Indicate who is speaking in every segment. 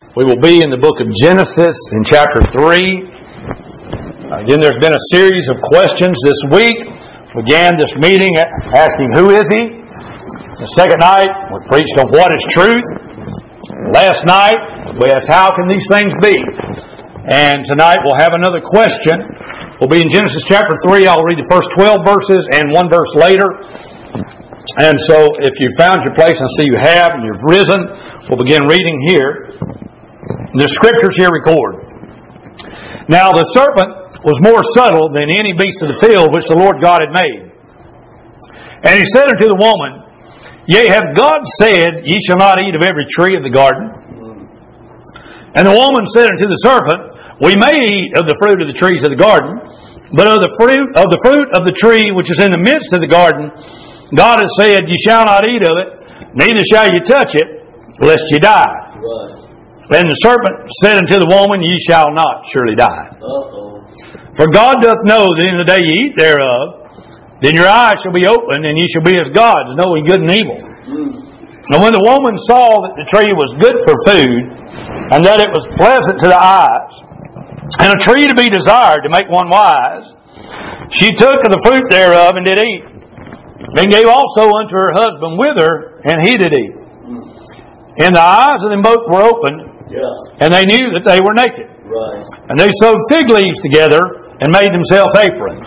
Speaker 1: We will be in the book of Genesis in chapter 3. Again, there's been a series of questions this week. We began this meeting asking, who is He? The second night, we preached on what is truth. Last night, we asked, how can these things be? And tonight, we'll have another question. We'll be in Genesis chapter 3. I'll read the first 12 verses and one verse later. And so, if you found your place, I see you have, and you've risen, we'll begin reading here. The Scriptures here record. Now the serpent was more subtle than any beast of the field which the Lord God had made. And he said unto the woman, Yea, hath God said, Ye shall not eat of every tree of the garden? And the woman said unto the serpent, We may eat of the fruit of the trees of the garden, but of the fruit of the tree which is in the midst of the garden, God has said, Ye shall not eat of it, neither shall ye touch it, lest ye die. Right. And the serpent said unto the woman, Ye shall not surely die. For God doth know that in the day ye eat thereof, then your eyes shall be opened, and ye shall be as gods, knowing good and evil. And when the woman saw that the tree was good for food, and that it was pleasant to the eyes, and a tree to be desired to make one wise, she took of the fruit thereof and did eat, and gave also unto her husband with her, and he did eat. And the eyes of them both were opened, and they knew that they were naked. Right. And they sewed fig leaves together and made themselves aprons.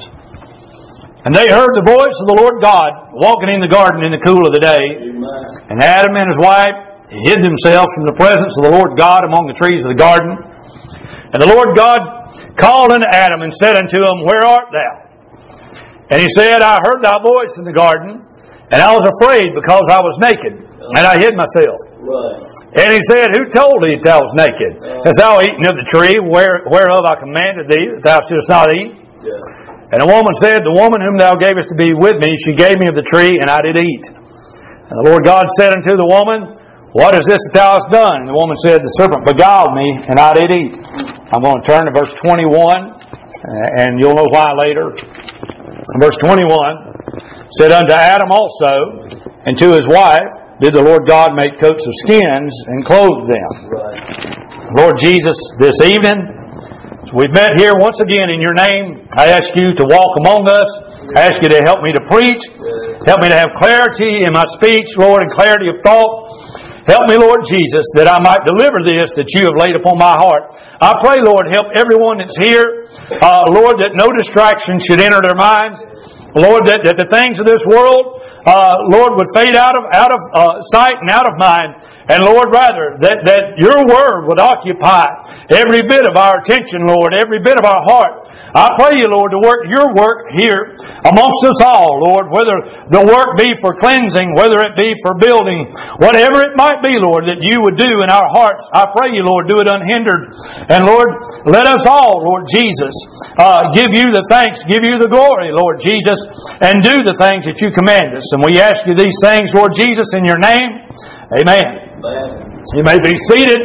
Speaker 1: And they heard the voice of the Lord God walking in the garden in the cool of the day. Amen. And Adam and his wife hid themselves from the presence of the Lord God among the trees of the garden. And the Lord God called unto Adam and said unto him, Where art thou? And he said, I heard thy voice in the garden, and I was afraid because I was naked, and I hid myself. Right. And he said, Who told thee that thou was naked? Hast thou eaten of the tree whereof I commanded thee that thou shouldest not eat? Yeah. And the woman said, The woman whom thou gavest to be with me, she gave me of the tree, and I did eat. And the Lord God said unto the woman, What is this that thou hast done? And the woman said, The serpent beguiled me, and I did eat. I'm going to turn to verse 21, and you'll know why later. Verse 21 said, Unto Adam also, and to his wife, did the Lord God make coats of skins and clothe them. Right. Lord Jesus, this evening, we've met here once again in your name. I ask you to walk among us. I ask you to help me to preach. Help me to have clarity in my speech, Lord, and clarity of thought. Help me, Lord Jesus, that I might deliver this that you have laid upon my heart. I pray, Lord, help everyone that's here. Lord, that no distraction should enter their minds. Lord, that the things of this world, Lord, would fade out of sight and out of mind. And Lord, rather, that your word would occupy every bit of our attention, Lord, every bit of our heart. I pray you, Lord, to work your work here amongst us all, Lord, whether the work be for cleansing, whether it be for building, whatever it might be, Lord, that you would do in our hearts. I pray you, Lord, do it unhindered. And Lord, let us all, Lord Jesus, give you the thanks, give you the glory, Lord Jesus, and do the things that you command us. And we ask you these things, Lord Jesus, in your name. Amen. You may be seated.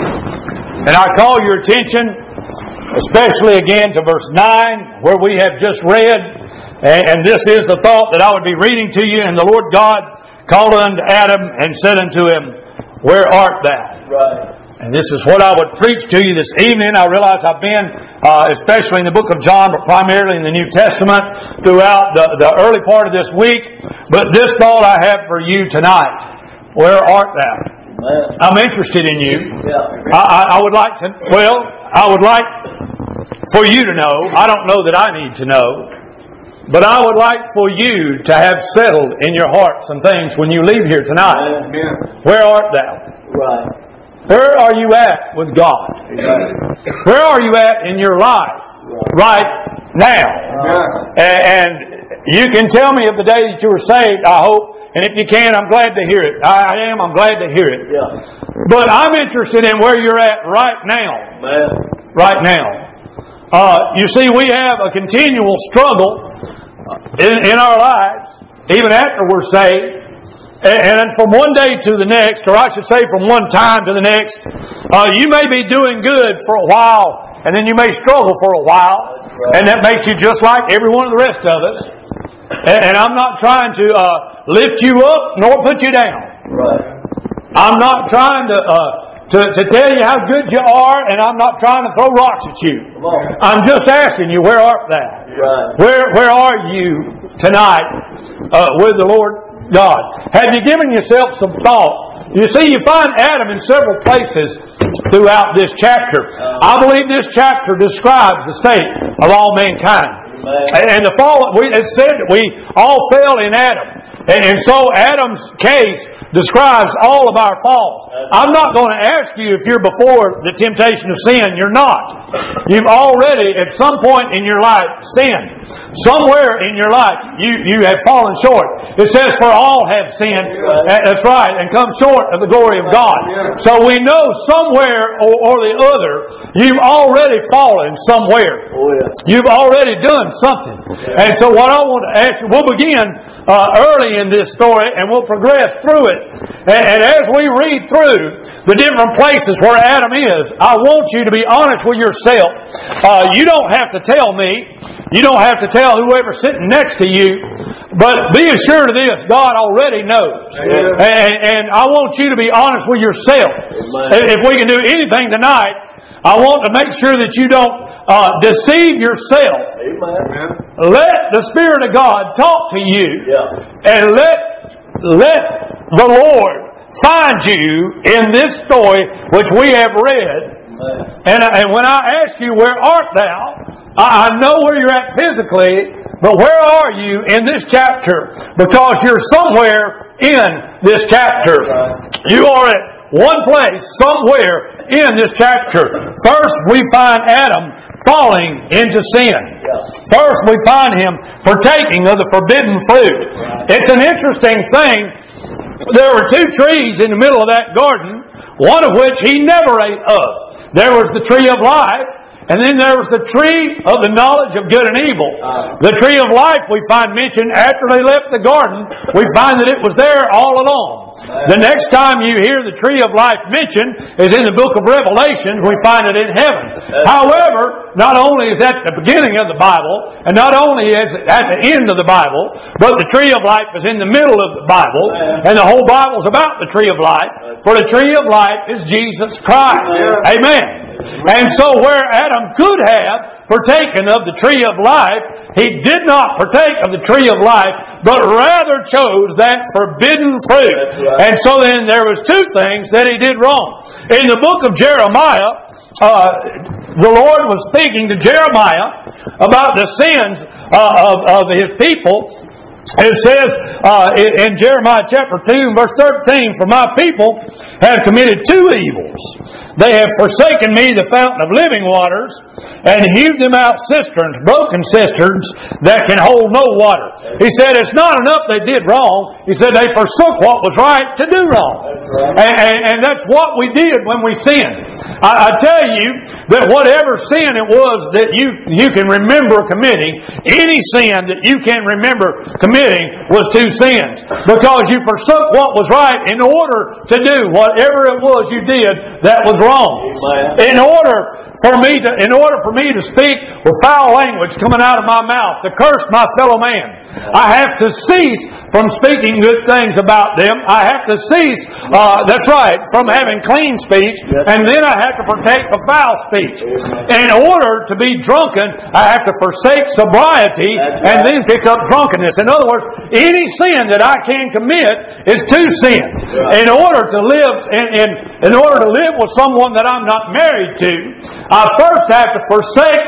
Speaker 1: And I call your attention especially again to verse 9 where we have just read, and this is the thought that I would be reading to you. And the Lord God called unto Adam and said unto him, Where art thou? Right. And this is what I would preach to you this evening. I realize I've been especially in the book of John, but primarily in the New Testament throughout the early part of this week. But this thought I have for you tonight: Where art thou? I'm interested in you. I would like for you to know. I don't know that I need to know, but I would like for you to have settled in your heart some things when you leave here tonight. Amen. Where art thou? Right. Where are you at with God? Right. Where are you at in your life right now? Right. And you can tell me of the day that you were saved, I hope. And if you can, I'm glad to hear it. I'm glad to hear it. Yeah. But I'm interested in where you're at right now. Man. Right now. You see, we have a continual struggle in our lives, even after we're saved. And from one day to the next, or I should say from one time to the next, you may be doing good for a while, and then you may struggle for a while. Right. And that makes you just like every one of the rest of us. And I'm not trying to lift you up nor put you down. Right. I'm not trying to to tell you how good you are, and I'm not trying to throw rocks at you. I'm just asking you, where art thou?
Speaker 2: Right.
Speaker 1: Where are you tonight with the Lord God? Have you given yourself some thought? You see, you find Adam in several places throughout this chapter. I believe this chapter describes the state of all mankind. And the fall, it said that we all fell in Adam. And so Adam's case describes all of our falls. I'm not going to ask you if you're before the temptation of sin. You're not. You've already, at some point in your life, sinned. Somewhere in your life, you have fallen short. It says, for all have sinned. That's right. And come short of the glory of God. So we know somewhere or the other, you've already fallen somewhere. You've already done something. And so what I want to ask you, we'll begin early in this story and we'll progress through it. And as we read through the different places where Adam is, I want you to be honest with yourself. You don't have to tell me. You don't have to tell whoever's sitting next to you. But be assured of this, God already knows. And I want you to be honest with yourself. If we can do anything tonight, I want to make sure that you don't deceive yourself. Amen. Let the Spirit of God talk to you, and let the Lord find you in this story which we have read. And when I ask you, where art thou? I know where you're at physically, but where are you in this chapter? Because you're somewhere in this chapter. You are at one place, somewhere in this chapter. First, we find Adam falling into sin. First, we find him partaking of the forbidden fruit. It's an interesting thing. There were two trees in the middle of that garden, one of which he never ate of. There was the tree of life, and then there was the tree of the knowledge of good and evil. The tree of life we find mentioned after they left the garden. We find that it was there all along. The next time you hear the tree of life mentioned is in the book of Revelation. We find it in heaven. However, not only is that the beginning of the Bible, and not only is it at the end of the Bible, but the tree of life is in the middle of the Bible, and the whole Bible is about the tree of life. For the tree of life is Jesus Christ. Amen. And so where Adam could have partaken of the tree of life, he did not partake of the tree of life, but rather chose that forbidden fruit. And so then there was two things that he did wrong. In the book of Jeremiah, the Lord was speaking to Jeremiah about the sins of his people. It says in Jeremiah chapter 2 verse 13, for my people have committed two evils. They have forsaken me, the fountain of living waters, and hewed them out cisterns, broken cisterns that can hold no water. He said it's not enough they did wrong. He said they forsook what was right to do wrong. And that's what we did when we sinned. I tell you that whatever sin it was that you can remember committing, any sin that you can remember committing was two sins. Because you forsook what was right in order to do whatever it was you did that was wrong. In order for me to speak with foul language coming out of my mouth, to curse my fellow man, I have to cease from speaking good things about them. I have to cease, that's right, from having clean speech, and then I have to partake of foul speech. In order to be drunken, I have to forsake sobriety and then pick up drunkenness. In other words, any sin that I can commit is two sins. In order to live in order to live with someone that I'm not married to, I first have to forsake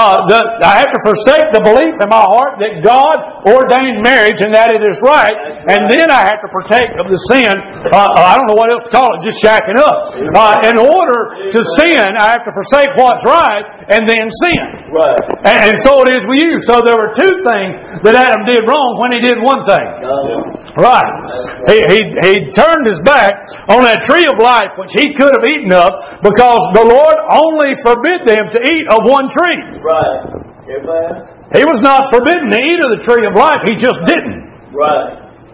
Speaker 1: the belief in my heart that God ordained marriage and that it is right, and then I have to partake of the sin. I don't know what else to call it, just shacking up. In order to sin, I have to forsake what's right and then sin. And so it is with you. So there were two things that Adam did wrong when he did one thing. Right. He turned his back on that tree of life which he could have eaten of, because the Lord only forbid them to eat of one tree.
Speaker 2: Right. Amen.
Speaker 1: He was not forbidden to eat of the tree of life. He just didn't.
Speaker 2: Right.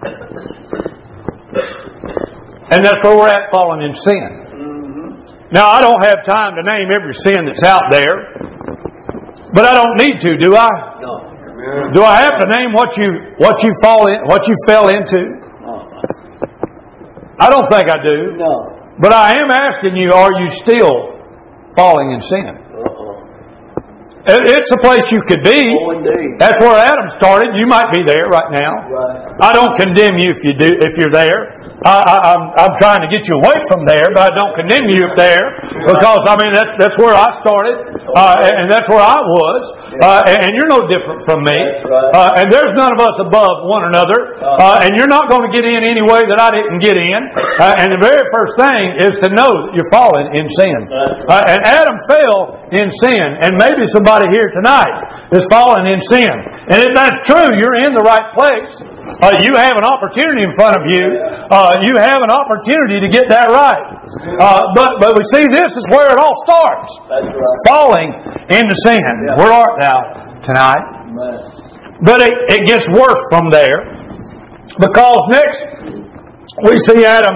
Speaker 1: And that's where we're at, falling in sin. Now, I don't have time to name every sin that's out there, but I don't need to, do I?
Speaker 2: No.
Speaker 1: Do I have to name what you fell into? I don't think I do.
Speaker 2: No.
Speaker 1: But I am asking you, are you still falling in sin? It's a place you could be.
Speaker 2: Oh, indeed.
Speaker 1: That's where Adam started. You might be there right now.
Speaker 2: Right.
Speaker 1: I don't condemn you if you're there. I'm trying to get you away from there, but I don't condemn you up there because that's where I started, and that's where I was, and you're no different from me. And there's none of us above one another, and you're not going to get in any way that I didn't get in. And the very first thing is to know that you're falling in sin. And Adam fell in sin, and maybe somebody here tonight is falling in sin. And if that's true, you're in the right place. You have an opportunity in front of you. You have an opportunity to get that right. But we see this is where it all starts.
Speaker 2: That's right.
Speaker 1: Falling into sin.
Speaker 2: Yeah.
Speaker 1: Where art thou tonight? But it gets worse from there. Because next we see Adam,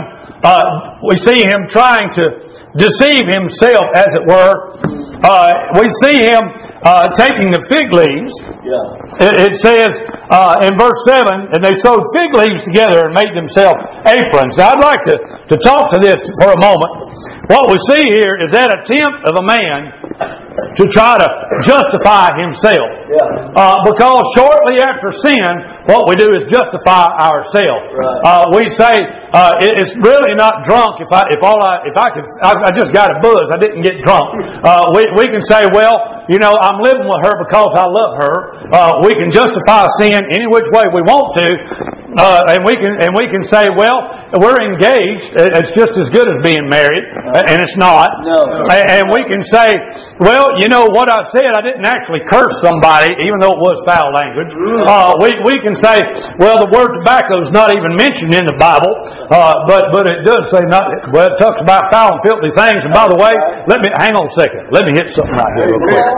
Speaker 1: we see him trying to deceive himself, as it were. We see him taking the fig leaves. Yeah. It says in verse 7, and they sewed fig leaves together and made themselves aprons. Now I'd like to talk to this for a moment. What we see here is that attempt of a man to try to justify himself. Yeah. Because shortly after sin, what we do is justify ourselves. Right. We say it's really not drunk. If I just got a buzz, I didn't get drunk. We can say, well, I'm living with her because I love her. We can justify sin any which way we want to, and we can say, well, we're engaged. It's just as good as being married, and it's not. No. And we can say, well, what I said, I didn't actually curse somebody, even though it was foul language. We can say, well, the word tobacco is not even mentioned in the Bible, but it does say not. Well, it talks about foul and filthy things. And by the way, hang on a second. Let me hit something right here real quick.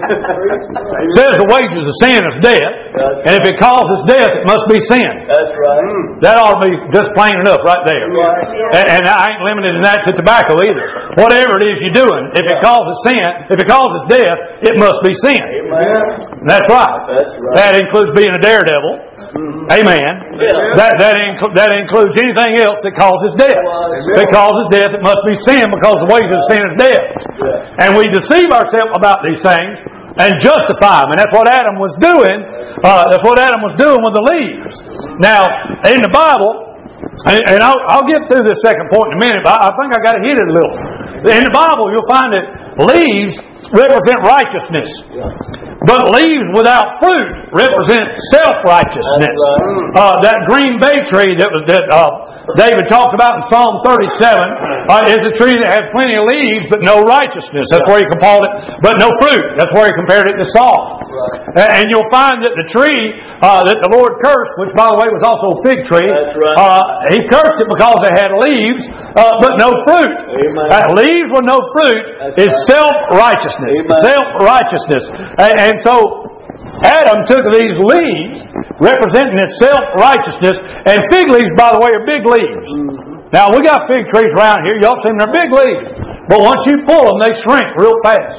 Speaker 1: It says the wages of sin is death, and if it causes death, it must be sin. That's right. That ought to be just plain enough right there. And I ain't limited in that to tobacco either. Whatever it is you're doing, if it causes sin, if it causes death, it must be sin. Amen. That's right. That includes being a daredevil. Mm-hmm. Amen. Yeah. That includes anything else that causes death. If it causes death, it must be sin because the wages of sin is death. Yeah. And we deceive ourselves about these things and justify them. And that's what Adam was doing. That's what Adam was doing with the leaves. Now, in the Bible, and I'll get through this second point in a minute, but I think I got to hit it a little. In the Bible, you'll find that leaves represent righteousness. But leaves without fruit represent self-righteousness. That green bay tree that David talked about in Psalm 37 is a tree that has plenty of leaves but no righteousness. That's where he compared it, but no fruit. That's where he compared it to Saul. And you'll find that the tree that the Lord cursed, which by the way was also a fig tree, he cursed it because it had leaves but no fruit. Leaves with no fruit is self-righteousness. Self-righteousness. And so Adam took these leaves representing his self-righteousness, and fig leaves, by the way, are big leaves. Now we got fig trees around here. Y'all see them, they're big leaves. But once you pull them, they shrink real fast.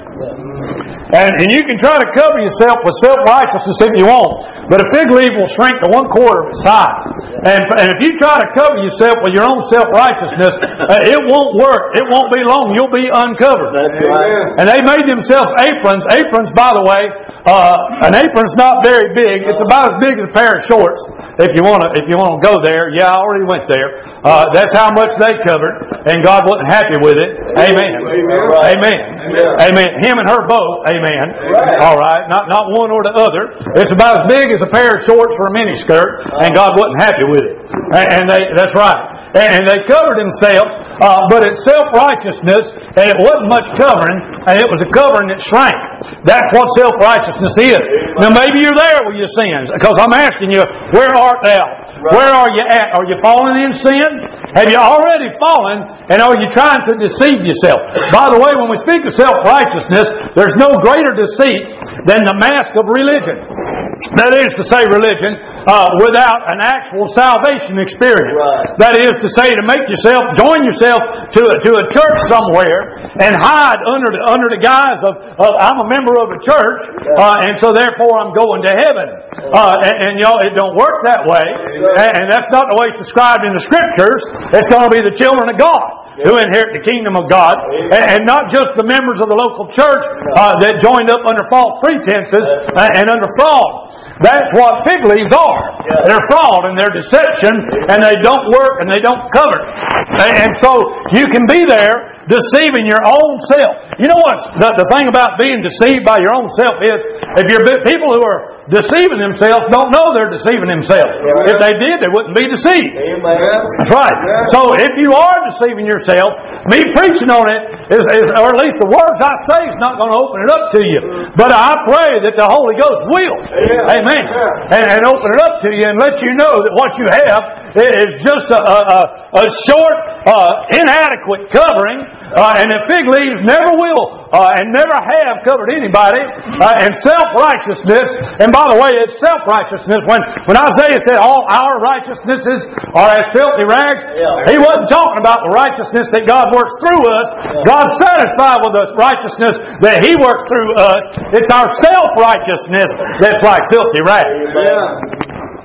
Speaker 1: And you can try to cover yourself with self-righteousness if you want, but a fig leaf will shrink to 1/4 of its size. And if you try to cover yourself with your own self-righteousness, it won't work. It won't be long. You'll be uncovered. That's right. And they made themselves aprons. Aprons, by the way, an apron's not very big. It's about as big as a pair of shorts. If you want to go there, yeah, I already went there. That's how much they covered, and God wasn't happy with it. Amen. Amen. Amen. Him and her both. Amen. All right. Not one or the other. It's about as big as a pair of shorts for a miniskirt, and God wasn't happy with it. And that's right. And they covered themselves, but it's self-righteousness, and it wasn't much covering, and it was a covering that shrank. That's what self-righteousness is. Now maybe you're there with your sins, because I'm asking you, where art thou? Where are you at? Are you falling in sin? Have you already fallen, and are you trying to deceive yourself? By the way, when we speak of self-righteousness, there's no greater deceit than the mask of religion. That is to say, religion without an actual salvation experience. That is to say, to make yourself, join yourself to a church somewhere and hide under the guise of I'm a member of a church, and so therefore I'm going to heaven. And y'all, it don't work that way, and that's not the way it's described in the Scriptures. It's going to be the children of God. who inherit the kingdom of God, and not just the members of the local church that joined up under false pretenses and under fraud. That's what fig leaves are. They're fraud and they're deception, and they don't work and they don't cover. And so you can be there deceiving your own self. You know what? The thing about being deceived by your own self is, if you're people who are deceiving themselves don't know they're deceiving themselves. If they did, they wouldn't be deceived. That's right. So if you are deceiving yourself, me preaching on it is, or at least the words I say, is not going to open it up to you. But I pray that the Holy Ghost will. Amen. And open it up to you and let you know that what you have is just a short, inadequate covering, and the fig leaves never will and never have covered anybody. And self-righteousness, and by the way, it's self-righteousness. When Isaiah said all our righteousnesses are as filthy rags, he wasn't talking about the righteousness that God works through us. God's satisfied with the righteousness that He works through us. It's our self-righteousness that's like filthy rags.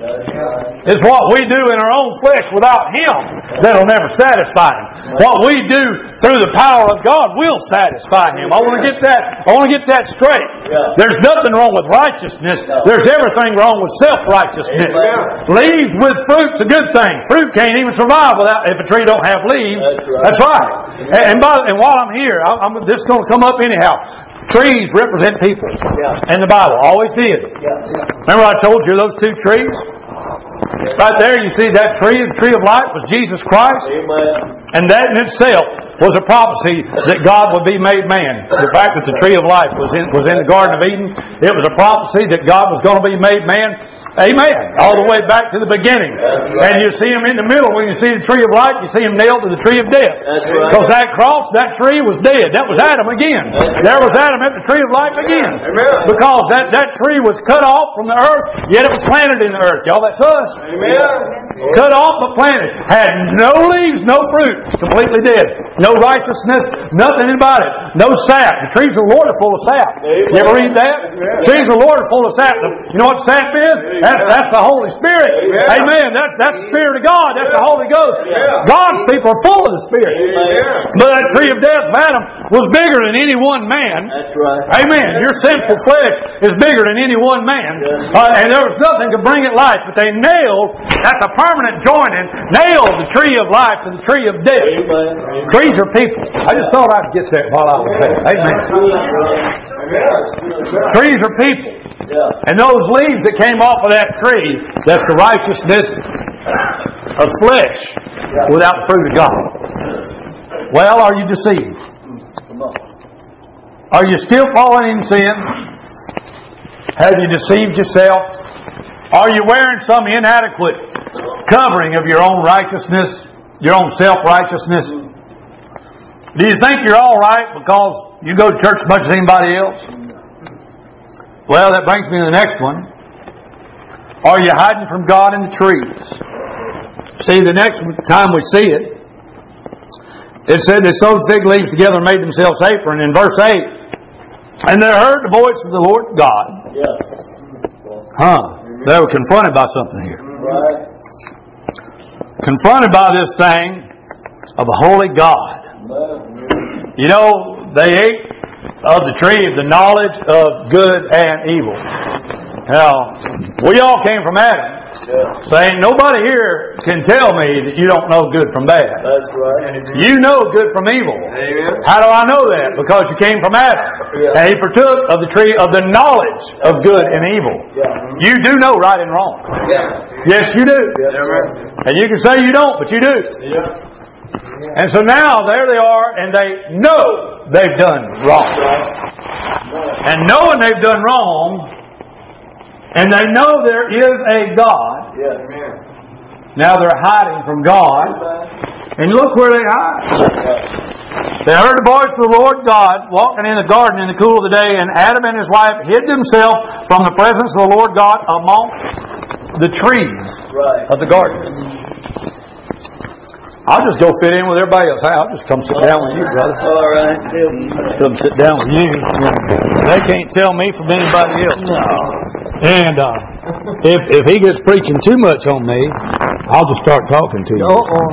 Speaker 1: It's what we do in our own flesh without Him that'll never satisfy Him. What we do through the power of God will satisfy Him. I want to get that straight. There's nothing wrong with righteousness. There's everything wrong with self-righteousness. Leaves with fruit's a good thing. Fruit can't even survive without if a tree don't have leaves. That's right. And while I'm here, this is going to come up anyhow. Trees represent people. And the Bible always did. Remember I told you those two trees? Right there you see that tree. The tree of life was Jesus Christ. And that in itself was a prophecy that God would be made man. The fact that the tree of life was in the Garden of Eden, it was a prophecy that God was going to be made man. Amen. All the way back to the beginning. And you see Him in the middle. When you see the tree of life, you see Him nailed to the tree of death. Because that cross, that tree was dead. That was Adam again. There was Adam at the tree of life again. Because that tree was cut off from the earth, yet it was planted in the earth. Y'all, that's us. Cut off but planted. Had no leaves, no fruit. Completely dead. No righteousness, nothing about it. No sap. The trees of the Lord are full of sap. You ever read that? Trees of the Lord are full of sap. You know what sap is? That's the Holy Spirit. Amen. That's the Spirit of God. That's the Holy Ghost. God's people are full of the Spirit. But that tree of death of Adam was bigger than any one man.
Speaker 2: That's right.
Speaker 1: Amen. Your sinful flesh is bigger than any one man. And there was nothing to bring it life. But they nailed, at the permanent joining, nailed the tree of life to the tree of death. Trees are people. I just thought I'd get that while I was there. Amen. Trees are people. And those leaves that came off of that tree, that's the righteousness of flesh without the fruit of God. Well, are you deceived? Are you still falling in sin? Have you deceived yourself? Are you wearing some inadequate covering of your own righteousness, your own self-righteousness? Do you think you're all right because you go to church as much as anybody else? Well, that brings me to the next one. Are you hiding from God in the trees? See, the next time we see it, it said they sewed fig leaves together and made themselves apron in verse 8. And they heard the voice of the Lord God. They were confronted by something here. Confronted by this thing of a holy God. You know, they ate of the tree of the knowledge of good and evil. Now, we all came from Adam. So ain't nobody here can tell me that you don't know good from bad.
Speaker 2: That's right.
Speaker 1: You know good from evil.
Speaker 2: Amen.
Speaker 1: How do I know that? Because you came from Adam. And he partook of the tree of the knowledge of good and evil. You do know right and wrong. Yes, you do. And you can say you don't, but you do. And so now there they are, and they know they've done wrong. And knowing they've done wrong, and they know there is a God. Now they're hiding from God. And look where they hide. They heard the voice of the Lord God walking in the garden in the cool of the day, and Adam and his wife hid themselves from the presence of the Lord God among the trees of the garden. I'll just go fit in with everybody else. I'll just come sit down with you, brother.
Speaker 2: All right.
Speaker 1: Come sit down with you. They can't tell me from anybody else. And if he gets preaching too much on me, I'll just start talking to you.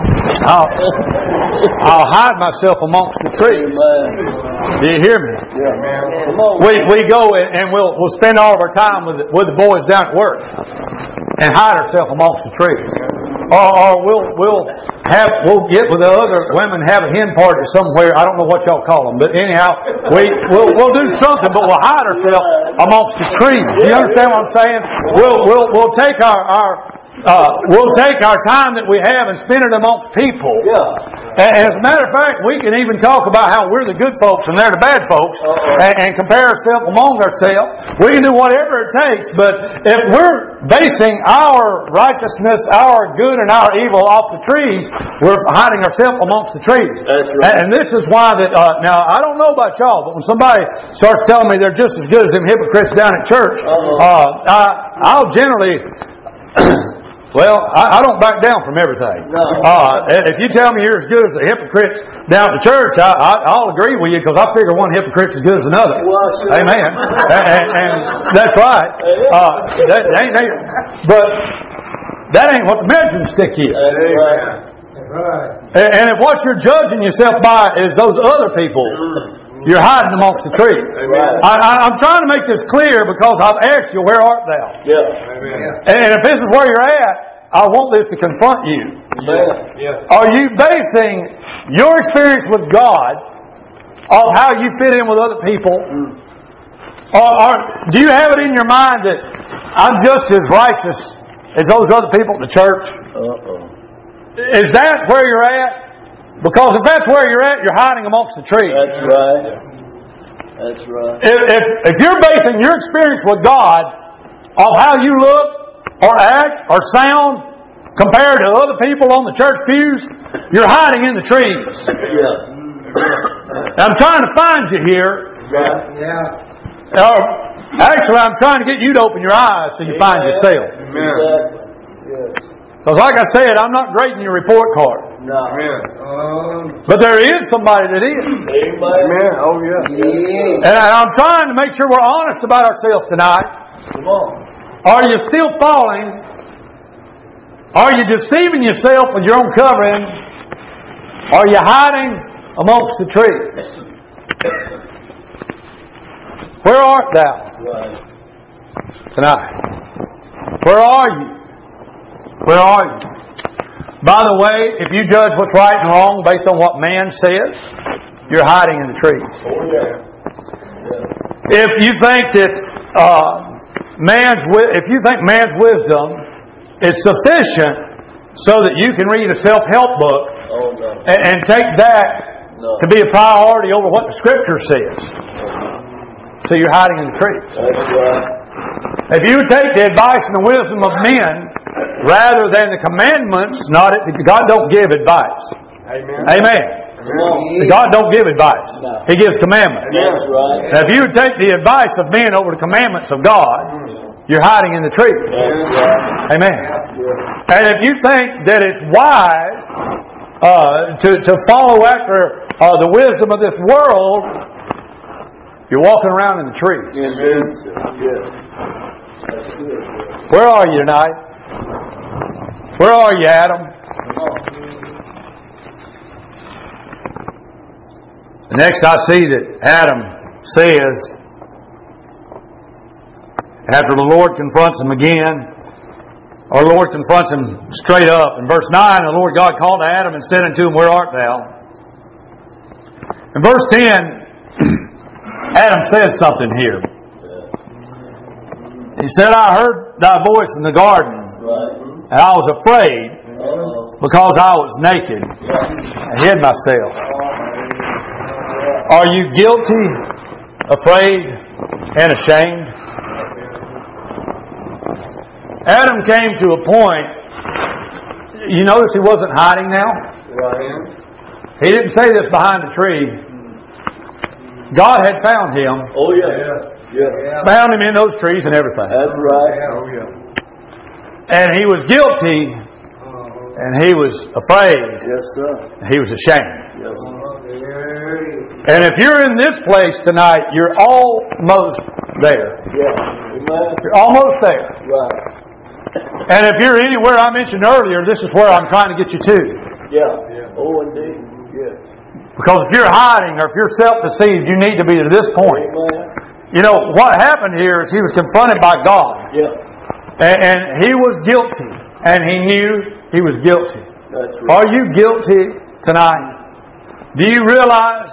Speaker 1: I'll hide myself amongst the trees. Do you hear me? We go and we'll spend all of our time with the boys down at work and hide ourselves amongst the trees. Or we'll get with the other women, have a hen party somewhere. I don't know what y'all call them, but anyhow, we'll do something, but we'll hide ourselves amongst the trees. Do you understand what I'm saying? We'll take we'll take our time that we have and spend it amongst people. And as a matter of fact, we can even talk about how we're the good folks and they're the bad folks, and compare ourselves among ourselves. We can do whatever it takes, but if we're basing our righteousness, our good and our evil off the trees, we're hiding ourselves amongst the trees.
Speaker 2: That's right.
Speaker 1: And this is why that, now I don't know about y'all, but when somebody starts telling me they're just as good as them hypocrites down at church, I'll generally... Well, I don't back down from everything.
Speaker 2: No.
Speaker 1: If you tell me you're as good as the hypocrites down at the church, I'll agree with you, because I figure one hypocrite's as good as another.
Speaker 2: Well, sure.
Speaker 1: Amen. and that's right. But that ain't what the measuring stick is.
Speaker 2: That's right.
Speaker 1: And if what you're judging yourself by is those other people, you're hiding amongst the trees. I'm trying to make this clear because I've asked you, where art thou?
Speaker 2: Yeah.
Speaker 1: And if this is where you're at, I want this to confront you.
Speaker 2: Yeah.
Speaker 1: Are you basing your experience with God off how you fit in with other people? Or do you have it in your mind that I'm just as righteous as those other people at the church? Is that where you're at? Because if that's where you're at, you're hiding amongst the trees.
Speaker 2: That's right. That's right.
Speaker 1: If you're basing your experience with God off how you look or act or sound compared to other people on the church pews, you're hiding in the trees.
Speaker 2: Yeah.
Speaker 1: I'm trying to find you here.
Speaker 2: Yeah.
Speaker 1: Actually, I'm trying to get you to open your eyes so you find yourself. Because like I said, I'm not grading your report card.
Speaker 2: No.
Speaker 1: But there is somebody that is.
Speaker 2: Amen. Oh, yeah.
Speaker 1: And I'm trying to make sure we're honest about ourselves tonight.
Speaker 2: Come on.
Speaker 1: Are you still falling? Are you deceiving yourself with your own covering? Are you hiding amongst the trees? Where art thou tonight? Where are you? Where are you? By the way, if you judge what's right and wrong based on what man says, you're hiding in the trees.
Speaker 2: Oh, yeah.
Speaker 1: If you think that man's wisdom is sufficient so that you can read a self-help book and take that to be a priority over what the Scripture says, so you're hiding in the trees.
Speaker 2: That's right.
Speaker 1: If you take the advice and the wisdom of men rather than the commandments, God don't give advice. Amen. God don't give advice.
Speaker 2: No.
Speaker 1: He gives commandments.
Speaker 2: That's right.
Speaker 1: Now, if you would take the advice of men over the commandments of God, you're hiding in the trees. Amen. And if you think that it's wise to follow after the wisdom of this world, you're walking around in the trees. Where are you tonight? Where are you, Adam? Next I see that Adam says, after the Lord confronts him again, or the Lord confronts him straight up. In verse 9, the Lord God called to Adam and said unto him, Where art thou? In verse 10, Adam said something here. He said, I heard thy voice in the garden, and I was afraid because I was naked. I hid myself. Are you guilty, afraid, and ashamed? Adam came to a point, you notice he wasn't hiding now? He didn't say this behind a tree. God had found him.
Speaker 2: Oh, yeah.
Speaker 1: Found him in those trees and everything.
Speaker 2: That's right.
Speaker 1: And he was guilty, and he was afraid,
Speaker 2: Yes, sir.
Speaker 1: and he was ashamed.
Speaker 2: Yes.
Speaker 1: And if you're in this place tonight, you're almost there.
Speaker 2: Yeah. Amen.
Speaker 1: You're almost there.
Speaker 2: Right.
Speaker 1: And if you're anywhere I mentioned earlier, this is where I'm trying to get you to.
Speaker 2: Yeah. Oh, indeed. Yeah.
Speaker 1: Because if you're hiding or if you're self-deceived, you need to be to this point.
Speaker 2: Amen.
Speaker 1: You know, what happened here is he was confronted by God.
Speaker 2: Yeah.
Speaker 1: And he was guilty. And he knew he was guilty.
Speaker 2: That's right.
Speaker 1: Are you guilty tonight? Do you realize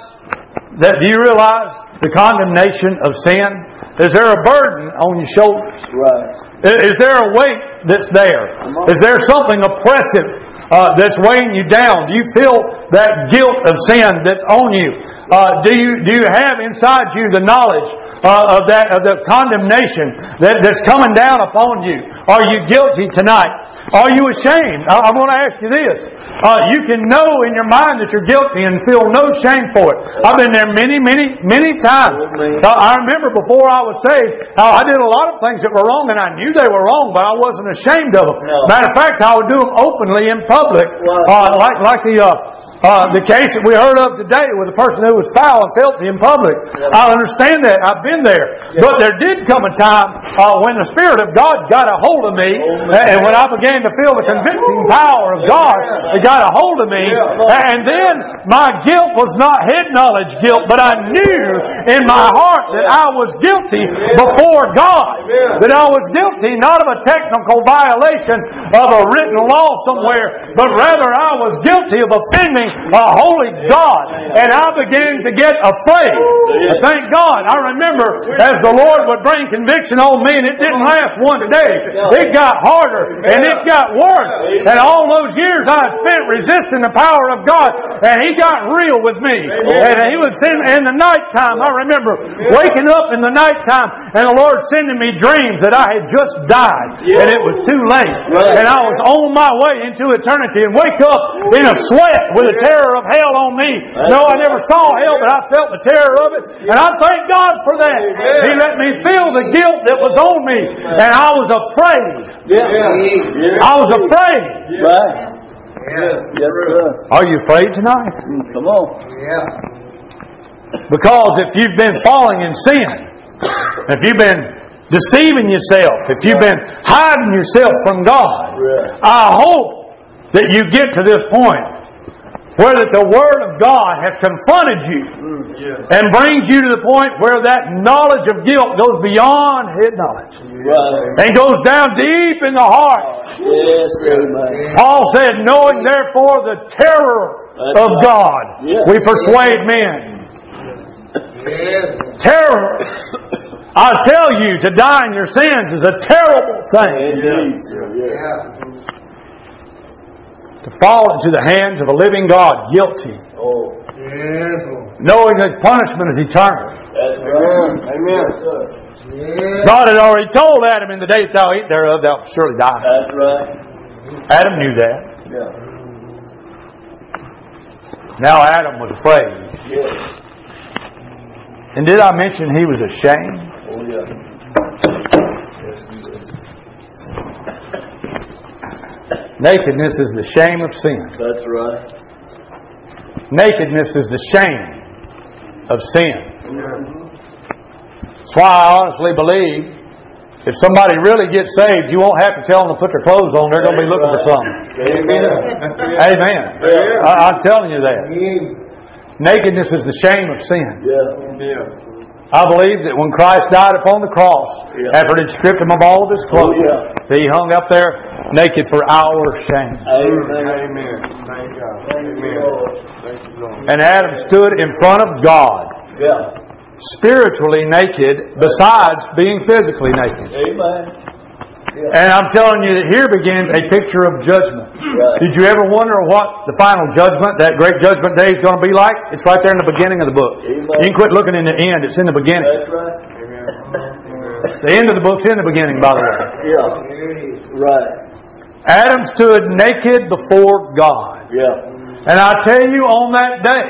Speaker 1: the condemnation of sin? Is there a burden on your shoulders?
Speaker 2: Right.
Speaker 1: Is there a weight that's there? Is there something oppressive that's weighing you down? Do you feel that guilt of sin that's on you? Do you have inside you the knowledge of the condemnation that's coming down upon you? Are you guilty tonight? Are you ashamed? I want to ask you this. You can know in your mind that you're guilty and feel no shame for it. I've been there many, many, many times. I remember before I was saved, I did a lot of things that were wrong, and I knew they were wrong, but I wasn't ashamed of them. Matter of fact, I would do them openly in public, like the case that we heard of today with a person who was foul and filthy in public. I understand that. I've been there. But there did come a time when the Spirit of God got a hold of me, and when I began to feel the convicting power of God, it got a hold of me. And then my guilt was not head knowledge guilt, but I knew in my heart that I was guilty before God. That I was guilty not of a technical violation of a written law somewhere, but rather I was guilty of offending a holy God. And I began to get afraid. Thank God. I remember as the Lord would bring conviction on me, and it didn't last one day. It got harder, and it got worse. And all those years I spent resisting the power of God, and He got real with me. And He would send me in the nighttime. I remember waking up in the nighttime, and the Lord sending me dreams that I had just died, and it was too late. And I was on my way into eternity, and wake up in a sweat with the terror of hell on me. No, I never saw hell, but I felt the terror of it, and I thank God for that. He let me feel the guilt that was on me, and I was afraid. I was afraid.
Speaker 2: Right. Yes, sir.
Speaker 1: Are you afraid tonight?
Speaker 2: Come on.
Speaker 1: Because if you've been falling in sin, if you've been deceiving yourself, if you've been hiding yourself from God, I hope that you get to this point where that the Word of God has confronted you and brings you to the point where that knowledge of guilt goes beyond head knowledge and goes down deep in the heart.
Speaker 2: Yes, amen.
Speaker 1: Paul said, knowing therefore the terror of God, we persuade men. Terror. I tell you, to die in your sins is a terrible thing. To fall into the hands of a living God, guilty. Knowing that punishment is eternal.
Speaker 2: Amen.
Speaker 1: God had already told Adam, in the day thou eat thereof, thou surely die.
Speaker 2: That's right.
Speaker 1: Adam knew that. Now Adam was afraid. And did I mention he was ashamed? Nakedness is the shame of sin.
Speaker 2: That's right.
Speaker 1: Nakedness is the shame of sin. That's why I honestly believe if somebody really gets saved, you won't have to tell them to put their clothes on. They're going to be looking for something. Amen. I'm telling you that. Nakedness is the shame of sin. I believe that when Christ died upon the cross, after He had stripped Him of all of His clothes, that He hung up there naked for our shame.
Speaker 2: Amen. Thank God. Amen.
Speaker 1: And Adam stood in front of God, spiritually naked, besides being physically naked.
Speaker 2: Amen.
Speaker 1: And I'm telling you that here begins a picture of judgment. Did you ever wonder what the final judgment, that great judgment day, is going to be like? It's right there in the beginning of the book. You can quit looking in the end. It's in the beginning.
Speaker 2: That's right.
Speaker 1: The end of the book's in the beginning, by the way.
Speaker 2: Right.
Speaker 1: Adam stood naked before God. And I tell you, on that day,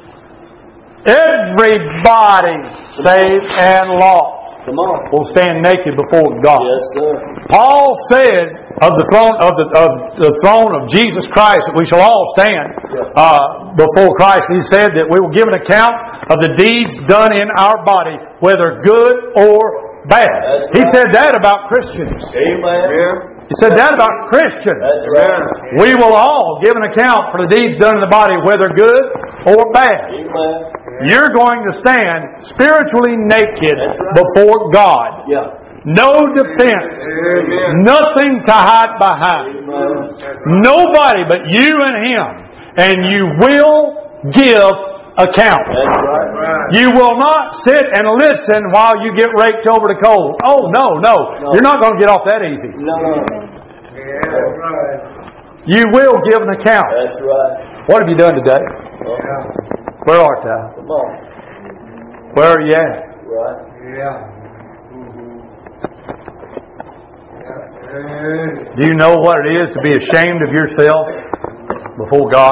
Speaker 1: everybody saved and lost will stand naked before God.
Speaker 2: Yes, sir.
Speaker 1: Paul said of the throne of Jesus Christ that we shall all stand before Christ. He said that we will give an account of the deeds done in our body, whether good or bad. He said that about Christians.
Speaker 2: Amen.
Speaker 1: He said that about Christians.
Speaker 2: That's right.
Speaker 1: We will all give an account for the deeds done in the body, whether good or bad.
Speaker 2: Amen.
Speaker 1: You're going to stand spiritually naked before God.
Speaker 2: Yeah.
Speaker 1: No defense.
Speaker 2: Amen.
Speaker 1: Nothing to hide behind.
Speaker 2: Amen.
Speaker 1: Nobody but you and Him. And you will give account.
Speaker 2: That's right.
Speaker 1: You will not sit and listen while you get raked over the coals. Oh, no. You're not going to get off that easy.
Speaker 2: No. Yeah, that's right.
Speaker 1: You will give an account.
Speaker 2: That's right.
Speaker 1: What have you done today? Where art thou?
Speaker 2: Come on.
Speaker 1: Where are you at?
Speaker 2: Right. Yeah.
Speaker 1: Do you know what it is to be ashamed of yourself before God?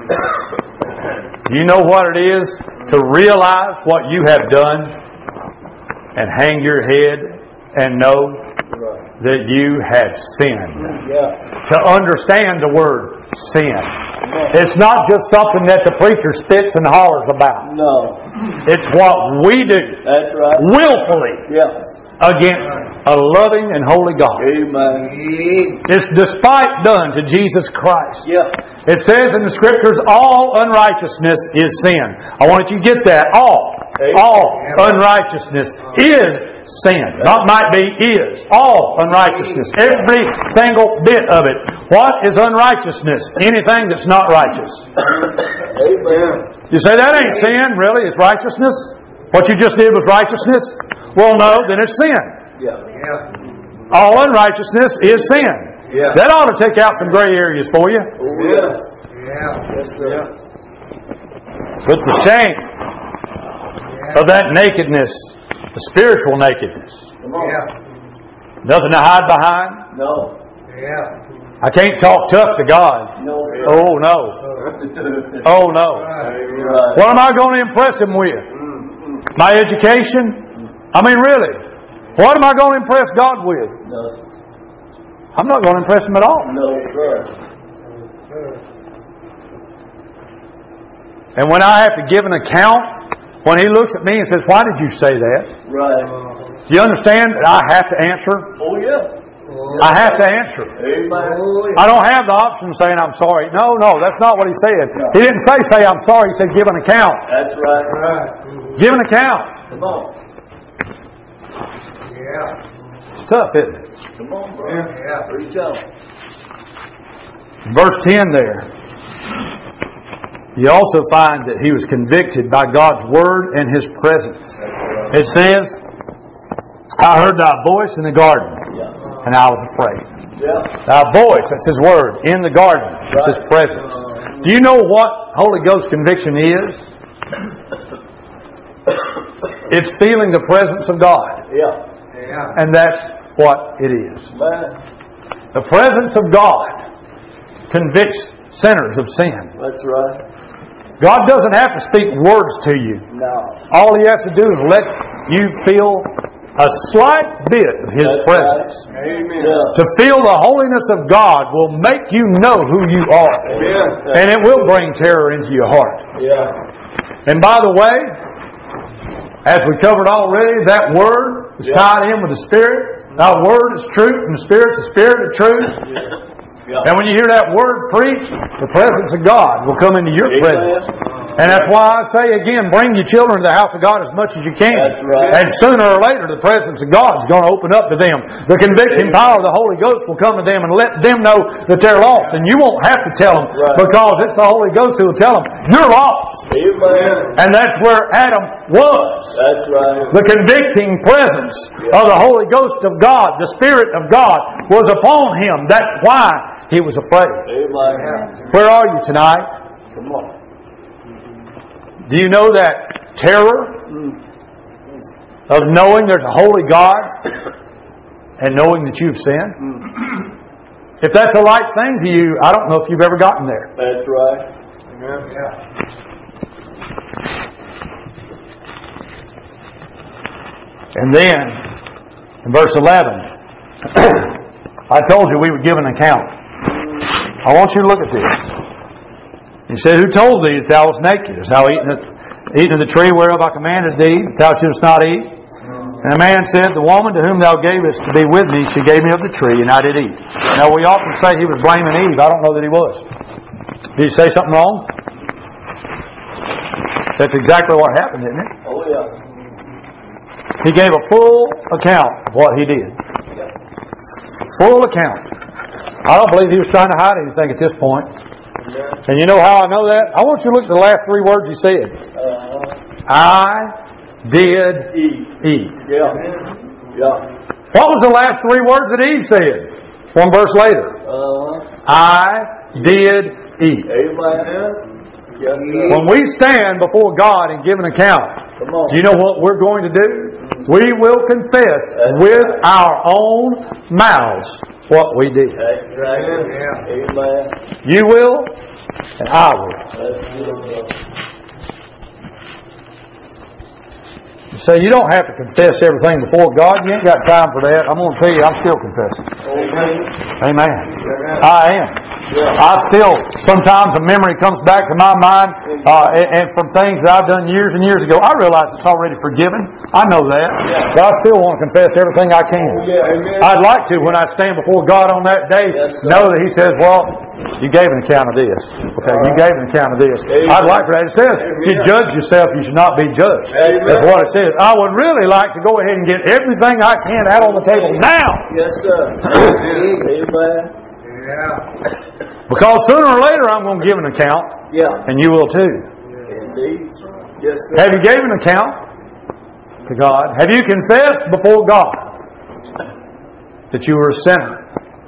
Speaker 1: Do you know what it is to realize what you have done and hang your head and know that you have sinned?
Speaker 2: Yeah.
Speaker 1: To understand the word sin. It's not just something that the preacher spits and hollers about.
Speaker 2: No.
Speaker 1: It's what we do
Speaker 2: That's right.
Speaker 1: willfully
Speaker 2: Yeah.
Speaker 1: against a loving and holy God.
Speaker 2: Amen.
Speaker 1: It's despite done to Jesus Christ.
Speaker 2: Yeah.
Speaker 1: It says in the Scriptures, all unrighteousness is sin. I want you to get that. All unrighteousness is sin. Not might be, is. All unrighteousness. Every single bit of it. What is unrighteousness? Anything that's not righteous.
Speaker 2: Amen.
Speaker 1: You say, that ain't sin, really. It's righteousness. What you just did was righteousness? Well, no, then it's sin.
Speaker 2: Yeah.
Speaker 1: All unrighteousness is sin.
Speaker 2: Yeah.
Speaker 1: That ought to take out some gray areas for you.
Speaker 2: Oh, yeah. Yeah. Yes, sir.
Speaker 1: But the shame of that nakedness, the spiritual nakedness,
Speaker 2: Come on.
Speaker 1: nothing to hide behind.
Speaker 2: No. Yeah.
Speaker 1: I can't talk tough to God.
Speaker 2: No.
Speaker 1: Oh, no. Oh, no.
Speaker 2: Right.
Speaker 1: What am I going to impress Him with? My education? I mean, really. What am I going to impress God with?
Speaker 2: No.
Speaker 1: I'm not going to impress Him at all.
Speaker 2: No, sir.
Speaker 1: And when I have to give an account, when He looks at me and says, why did you say that?
Speaker 2: Right.
Speaker 1: Do you understand that I have to answer?
Speaker 2: Oh, yeah.
Speaker 1: I have to answer.
Speaker 2: Amen.
Speaker 1: I don't have the option of saying I'm sorry. No, that's not what He said. He didn't say I'm sorry. He said give an account.
Speaker 2: That's right. Right.
Speaker 1: Give an account.
Speaker 2: Come on. Yeah.
Speaker 1: It's tough, isn't it?
Speaker 2: Come on, bro. Yeah. Reach out.
Speaker 1: Verse 10 there. You also find that he was convicted by God's Word and His presence. It says, I heard thy voice in the garden, and I was afraid.
Speaker 2: Yeah.
Speaker 1: Thy voice, that's His Word, in the garden, His presence. Do you know what Holy Ghost conviction is? It's feeling the presence of God.
Speaker 2: Yeah.
Speaker 1: And that's what it is.
Speaker 2: Man.
Speaker 1: The presence of God convicts sinners of sin.
Speaker 2: That's right.
Speaker 1: God doesn't have to speak words to you.
Speaker 2: No.
Speaker 1: All He has to do is let you feel a slight bit of His
Speaker 2: That's
Speaker 1: presence.
Speaker 2: Right. Amen. Yeah.
Speaker 1: To feel the holiness of God will make you know who you are.
Speaker 2: Amen.
Speaker 1: And it will bring terror into your heart.
Speaker 2: Yeah.
Speaker 1: And by the way, as we covered already, that Word is tied in with the Spirit. That Word is truth, and the Spirit is truth.
Speaker 2: Yeah.
Speaker 1: And when you hear that Word preached, the presence of God will come into your presence. And that's why I say again, bring your children to the house of God as much as you can.
Speaker 2: That's right.
Speaker 1: And sooner or later, the presence of God is going to open up to them. The convicting power of the Holy Ghost will come to them and let them know that they're lost. And you won't have to tell them, because it's the Holy Ghost who will tell them, you're lost.
Speaker 2: Amen.
Speaker 1: And that's where Adam was.
Speaker 2: That's right.
Speaker 1: The convicting presence of the Holy Ghost of God, the Spirit of God, was upon him. That's why he was afraid.
Speaker 2: Amen.
Speaker 1: Where are you tonight?
Speaker 2: Come on.
Speaker 1: Do you know that terror of knowing there's a holy God and knowing that you've sinned? If that's a light thing to you, I don't know if you've ever gotten there.
Speaker 2: That's right. Yeah.
Speaker 1: And then, in verse 11, I told you we would give an account. I want you to look at this. He said, who told thee that thou wast naked? Hast thou eaten of the tree whereof I commanded thee, that thou shouldest not eat? And the man said, the woman to whom thou gavest to be with me, she gave me of the tree, and I did eat. Now we often say he was blaming Eve. I don't know that he was. Did he say something wrong? That's exactly what happened, isn't it?
Speaker 2: Oh, yeah.
Speaker 1: He gave a full account of what he did. Full account. I don't believe he was trying to hide anything at this point. And you know how I know that? I want you to look at the last three words he said. I did eat.
Speaker 2: Yeah. Yeah.
Speaker 1: What was the last three words that Eve said? One verse later. I did eat.
Speaker 2: Amen. Yes, sir.
Speaker 1: When we stand before God and give an account, do you know what we're going to do? We will confess with our own mouths what we did.
Speaker 2: Amen.
Speaker 1: You will, and I will. You say you don't have to confess everything before God. You ain't got time for that. I'm going to tell you, I'm still confessing. Amen. I am. I still, sometimes a memory comes back to my mind, and from things that I've done years and years ago, I realize it's already forgiven. I know that. But I still want to confess everything I can. I'd like to, when I stand before God on that day, know that He says, well, you gave an account of this. Okay, you gave an account of this. I'd like for that. It says, you judge yourself, you should not be judged. That's what it says. I would really like to go ahead and get everything I can out on the table now.
Speaker 2: Yes, sir. Amen. Yeah.
Speaker 1: Because sooner or later I'm going to give an account.
Speaker 2: Yeah.
Speaker 1: And you will too.
Speaker 2: Indeed. Yes, sir.
Speaker 1: Have you given an account to God? Have you confessed before God that you were a sinner?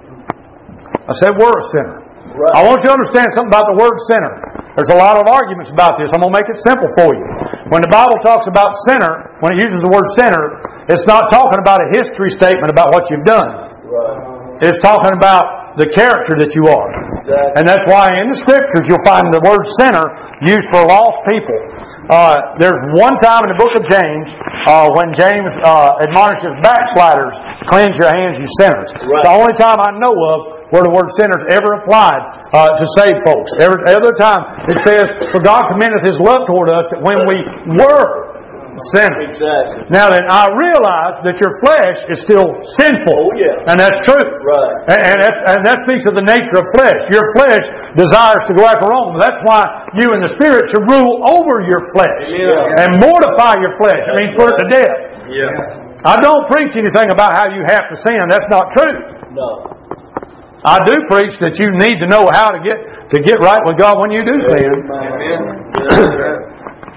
Speaker 1: I said we're a sinner. Right. I want you to understand something about the word sinner. There's a lot of arguments about this. I'm going to make it simple for you. When the Bible talks about sinner, when it uses the word sinner, it's not talking about a history statement about what you've done.
Speaker 2: Right.
Speaker 1: It's talking about the character that you are. Exactly. And that's why in the Scriptures you'll find the word sinner used for lost people. There's one time in the book of James when James admonishes backsliders, cleanse your hands, you sinners. Right. It's the only time I know of where the word sinners ever applied to save folks. Every other time it says, for God commendeth His love toward us that when we were sinners.
Speaker 2: Exactly.
Speaker 1: Now then, I realize that your flesh is still sinful.
Speaker 2: Oh, yeah.
Speaker 1: And that's true.
Speaker 2: Right.
Speaker 1: And that speaks of the nature of flesh. Your flesh desires to go after wrong. That's why you in the Spirit should rule over your flesh.
Speaker 2: Yeah.
Speaker 1: And mortify your flesh. I mean, put it to death.
Speaker 2: Yeah.
Speaker 1: I don't preach anything about how you have to sin. That's not true.
Speaker 2: No.
Speaker 1: I do preach that you need to know how to get right with God when you do sin.
Speaker 2: Amen.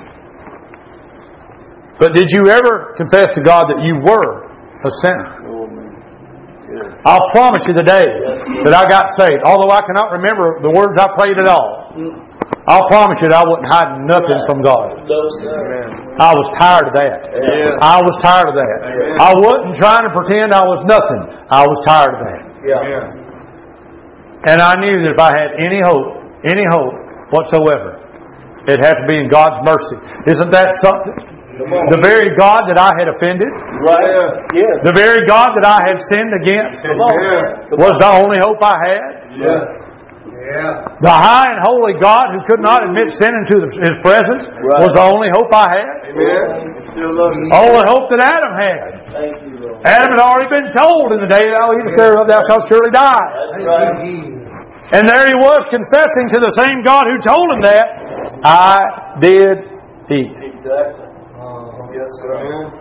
Speaker 1: But did you ever confess to God that you were a sinner? I'll promise you today that I got saved. Although I cannot remember the words I prayed at all, I'll promise you that I wasn't hiding nothing from God. I was tired of that. I was tired of that. I wasn't trying to pretend I was nothing. I was tired of that. And I knew that if I had any hope whatsoever, it had to be in God's mercy. Isn't that something? The very God that I had offended, the very God that I had sinned against, was the only hope I had. The high and holy God who could not admit sin into His presence was the only hope I had. Only hope that Adam had. Adam had already been told in the day thou eatest thereof thou shalt surely die. And there he was confessing to the same God who told him that, I did eat.
Speaker 2: Exactly. Yes, sir.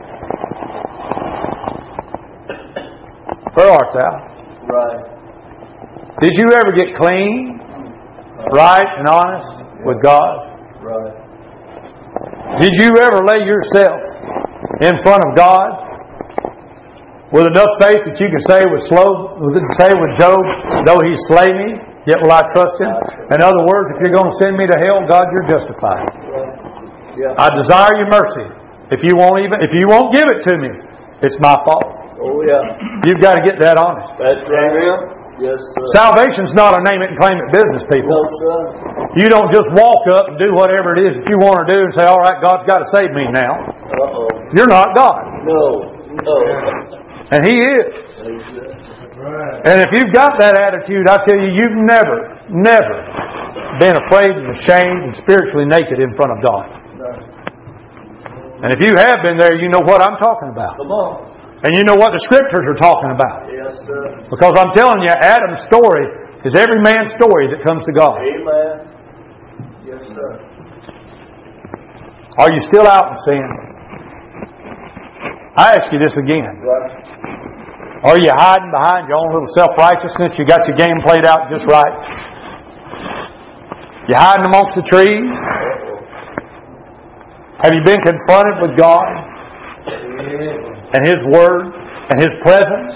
Speaker 1: Where art thou?
Speaker 2: Right.
Speaker 1: Did you ever get clean, right, and honest with God?
Speaker 2: Right.
Speaker 1: Did you ever lay yourself in front of God with enough faith that you can say with Job, though He slay me, yet will I trust Him? In other words, if you're going to send me to hell, God, you're justified. I desire your mercy. If you won't give it to me, it's my fault.
Speaker 2: Oh, yeah.
Speaker 1: You've got to get that honest.
Speaker 2: That's right. Yes, sir.
Speaker 1: Salvation's not a name it and claim it business, people.
Speaker 2: No, sir.
Speaker 1: You don't just walk up and do whatever it is that you want to do and say, all right, God's got to save me now.
Speaker 2: Uh-oh.
Speaker 1: You're not God.
Speaker 2: No.
Speaker 1: And He is.
Speaker 2: Right.
Speaker 1: And if you've got that attitude, I tell you, you've never been afraid and ashamed and spiritually naked in front of God. And if you have been there, you know what I'm talking about.
Speaker 2: Come on.
Speaker 1: And you know what the Scriptures are talking about.
Speaker 2: Yes, sir.
Speaker 1: Because I'm telling you, Adam's story is every man's story that comes to God.
Speaker 2: Amen. Yes, sir.
Speaker 1: Are you still out in sin? I ask you this again.
Speaker 2: Right.
Speaker 1: Are you hiding behind your own little self-righteousness? You got your game played out just right? You hiding amongst the trees? Have you been confronted with God and His Word and His presence?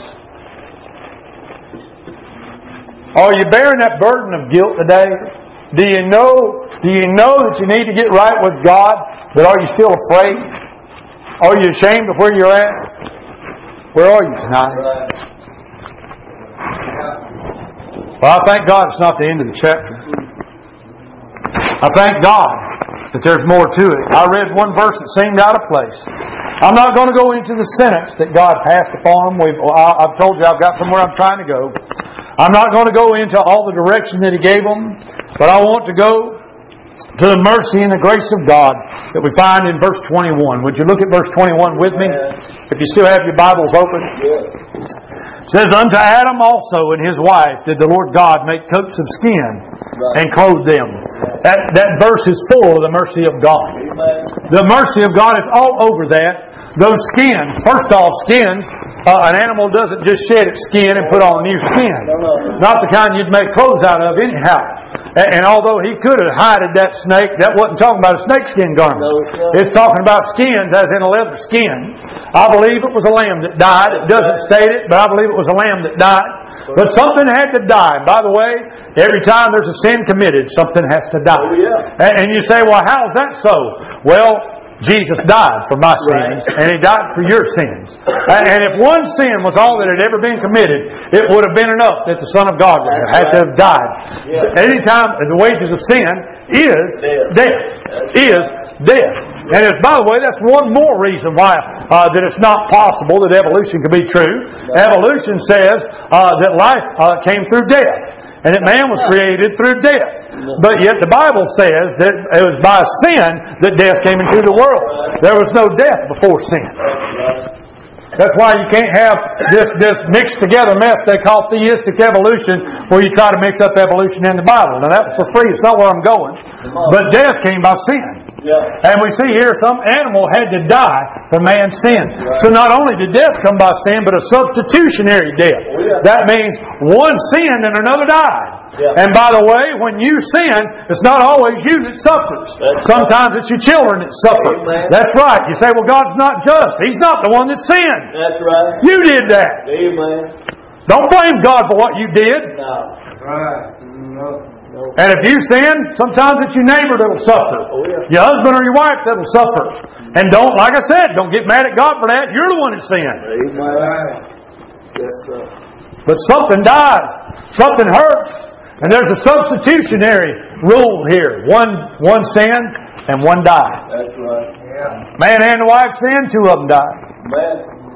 Speaker 1: Are you bearing that burden of guilt today? Do you know that you need to get right with God, but are you still afraid? Are you ashamed of where you're at? Where are you tonight? Well, I thank God it's not the end of the chapter. I thank God that there's more to it. I read one verse that seemed out of place. I'm not going to go into the sentence that God passed upon them. I've told you I've got somewhere I'm trying to go. I'm not going to go into all the direction that He gave them, but I want to go to the mercy and the grace of God that we find in verse 21. Would you look at verse 21 with me? If you still have your Bibles open. It says, Unto Adam also and his wife did the Lord God make coats of skin and clothe them. That verse is full of the mercy of God. The mercy of God is all over that. Those skins, first off, skins, an animal doesn't just shed its skin and put on new skin. Not the kind you'd make clothes out of anyhow. And although he could have hided that snake, that wasn't talking about a snakeskin garment. It's talking about skins as in a leather skin. I believe it was a lamb that died. It doesn't state it, but I believe it was a lamb that died. But something had to die. By the way, every time there's a sin committed, something has to die. And you say, well, how is that so? Well, Jesus died for my sins, and He died for your sins. And if one sin was all that had ever been committed, it would have been enough that the Son of God would have had to have died. Anytime the wages of sin is death. Is death. And by the way, that's one more reason why that it's not possible that evolution can be true. Evolution says that life came through death. And that man was created through death. But yet the Bible says that it was by sin that death came into the world. There was no death before sin. That's why you can't have this mixed together mess they call theistic evolution, where you try to mix up evolution in the Bible. Now that was for free. It's not where I'm going. But death came by sin. And we see here some animal had to die for man's sin. So not only did death come by sin, but a substitutionary death. That means one sinned and another died. And by the way, when you sin, it's not always you that suffers. Sometimes it's your children that suffer. That's right. You say, well, God's not just. He's not the one that sinned.
Speaker 2: That's right.
Speaker 1: You did that.
Speaker 2: Amen.
Speaker 1: Don't blame God for what you did.
Speaker 2: No. Right. No.
Speaker 1: And if you sin, sometimes it's your neighbor that'll suffer. Your husband or your wife that'll suffer. And don't, like I said, don't get mad at God for that. You're the one that sinned.
Speaker 2: Amen. Yes, sir.
Speaker 1: But something died. Something hurts. And there's a substitutionary rule here. One sinned and one died.
Speaker 2: That's right. Yeah.
Speaker 1: Man and wife sinned, two of them died.
Speaker 2: Man.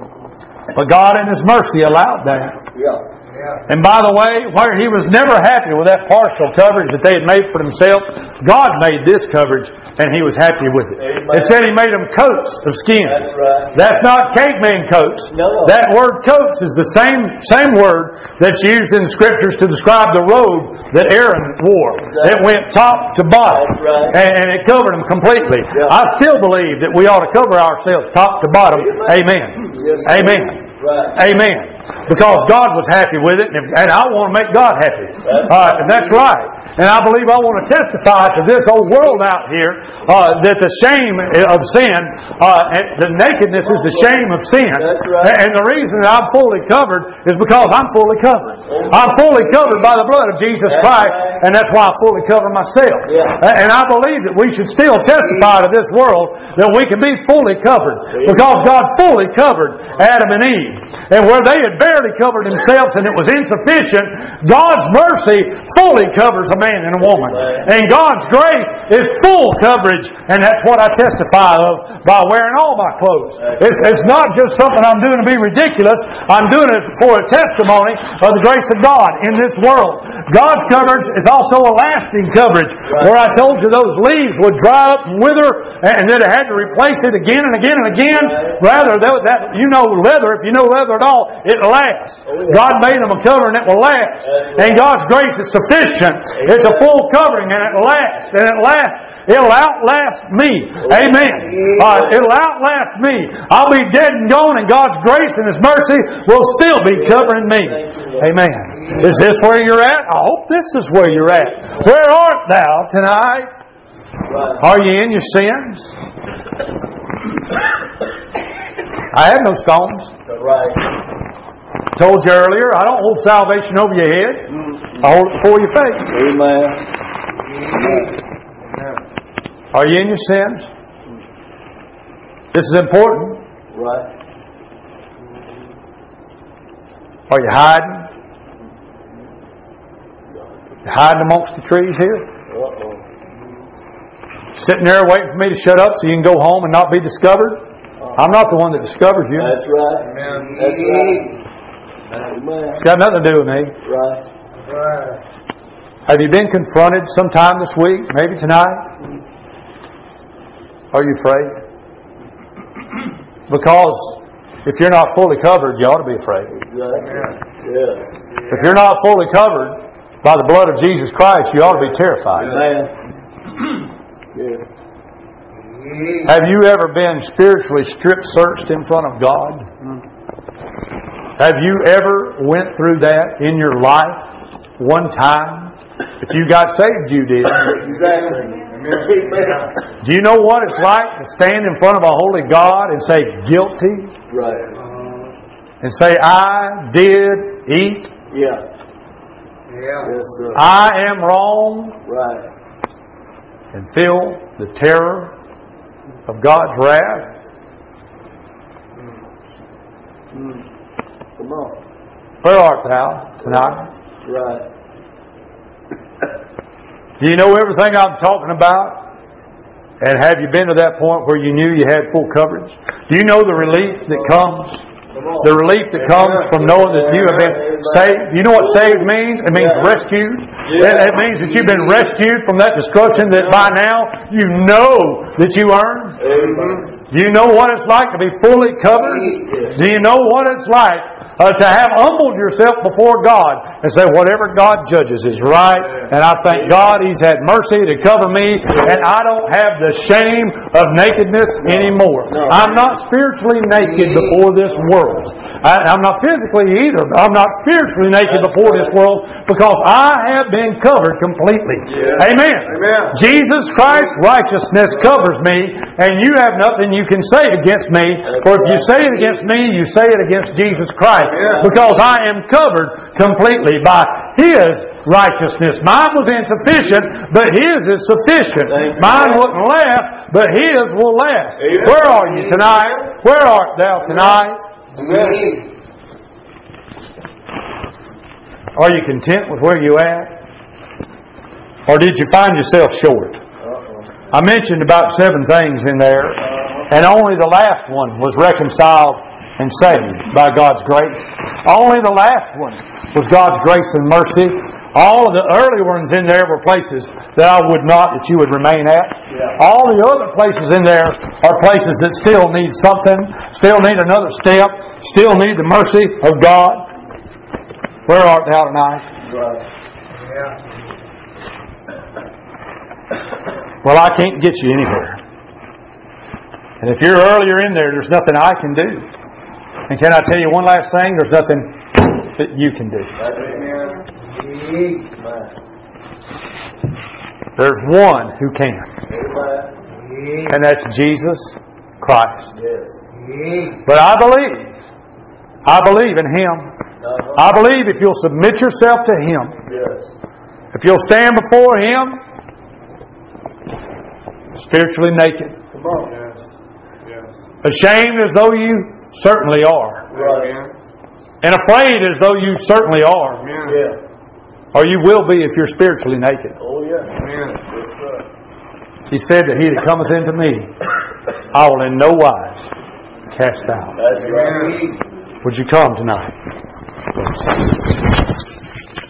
Speaker 1: But God in His mercy allowed that.
Speaker 2: Yeah.
Speaker 1: And by the way, where He was never happy with that partial coverage that they had made for themselves, God made this coverage and He was happy with it.
Speaker 2: Amen.
Speaker 1: It said He made them coats of skin.
Speaker 2: That's right.
Speaker 1: That's not caveman coats.
Speaker 2: No.
Speaker 1: That word coats is the same word that's used in the Scriptures to describe the robe that Aaron wore. Exactly. It went top to bottom.
Speaker 2: That's right.
Speaker 1: And it covered them completely.
Speaker 2: Yeah.
Speaker 1: I still believe that we ought to cover ourselves top to bottom. Amen.
Speaker 2: Yes,
Speaker 1: Amen.
Speaker 2: Right.
Speaker 1: Amen. Because God was happy with it, and I want to make God happy. And that's right. And I believe I want to testify to this old world out here that the shame of sin, the nakedness is the shame of sin.
Speaker 2: That's right.
Speaker 1: And the reason that I'm fully covered is because I'm fully covered. I'm fully covered by the blood of Jesus Christ, and that's why I fully cover myself.
Speaker 2: Yeah.
Speaker 1: And I believe that we should still testify to this world that we can be fully covered, because God fully covered Adam and Eve. And where they had barely covered themselves and it was insufficient, God's mercy fully covers a man and a woman. And God's grace is full coverage, and that's what I testify of by wearing all my clothes. It's not just something I'm doing to be ridiculous. I'm doing it for a testimony of the grace of God in this world. God's coverage is also a lasting coverage, where I told you those leaves would dry up and wither, and then I had to replace it again and again and again. Rather, leather, if you know leather at all, it lasts. God made them a covering that will last. And God's grace is sufficient. It's a full covering, and it lasts. And it lasts. It'll outlast me. Amen. It'll outlast me. I'll be dead and gone, and God's grace and His mercy will still be covering me. Amen. Is this where you're at? I hope this is where you're at. Where art thou tonight? Are you in your sins? I have no stones. Told you earlier, I don't hold salvation over your head. I hold it before your face.
Speaker 2: Amen.
Speaker 1: Are you in your sins? This is important.
Speaker 2: Right.
Speaker 1: Are you hiding? You hiding amongst the trees here? Sitting there waiting for me to shut up so you can go home and not be discovered? I'm not the one that discovers you.
Speaker 2: That's right. Amen. That's right. Amen.
Speaker 1: It's got nothing to do with me.
Speaker 2: Right. Right.
Speaker 1: Have you been confronted sometime this week? Maybe tonight? Are you afraid? Because if you're not fully covered, you ought to be afraid.
Speaker 2: Yes.
Speaker 1: If you're not fully covered by the blood of Jesus Christ, you ought to be terrified.
Speaker 2: Amen.
Speaker 1: Have you ever been spiritually strip-searched in front of God? Have you ever went through that in your life one time? If you got saved, you did.
Speaker 2: Exactly.
Speaker 1: Do you know what it's like to stand in front of a holy God and say guilty?
Speaker 2: Right.
Speaker 1: And say, I did eat.
Speaker 2: Yeah. Yes, sir.
Speaker 1: I am wrong.
Speaker 2: Right.
Speaker 1: And feel the terror of God's wrath.
Speaker 2: Come on.
Speaker 1: Where art thou tonight?
Speaker 2: Right.
Speaker 1: Do you know everything I'm talking about? And have you been to that point where you knew you had full coverage? Do you know the relief that comes? The relief that comes from knowing that you have been saved. You know what saved means? It means rescued. It means that you've been rescued from that destruction that by now you know that you earned. Do you know what it's like to be fully covered? Do you know what it's like to have humbled yourself before God and say, whatever God judges is right, and I thank God He's had mercy to cover me, and I don't have the shame of nakedness anymore. I'm not spiritually naked before this world. I'm not physically either, but I'm not spiritually naked before this world because I have been covered completely. Amen. Jesus Christ's righteousness covers me, and you have nothing you can say against me, for if you say it against me, you say it against Jesus Christ. Because I am covered completely by His righteousness. Mine was insufficient, but His is sufficient. Mine wouldn't last, but His will last. Where are you tonight? Where art thou tonight? Are you content with where you're at? Or did you find yourself short? I mentioned about 7 things in there, and only the last one was reconciled and saved by God's grace. Only the last one was God's grace and mercy. All of the early ones in there were places that I would not that you would remain at. All the other places in there are places that still need something, still need another step, still need the mercy of God. Where art thou tonight? Well, I can't get you anywhere. And if you're earlier in there, there's nothing I can do. And can I tell you one last thing? There's nothing that you can do. There's one who can. And that's Jesus Christ. But I believe in Him. I believe if you'll submit yourself to Him, if you'll stand before Him, spiritually naked, ashamed as though you certainly are, and afraid as though you certainly are, Or you will be if you're spiritually naked.
Speaker 2: Oh, yeah. Amen. That's right.
Speaker 1: He said that he that cometh into me, I will in no wise cast out.
Speaker 2: That's right.
Speaker 1: Would you come tonight?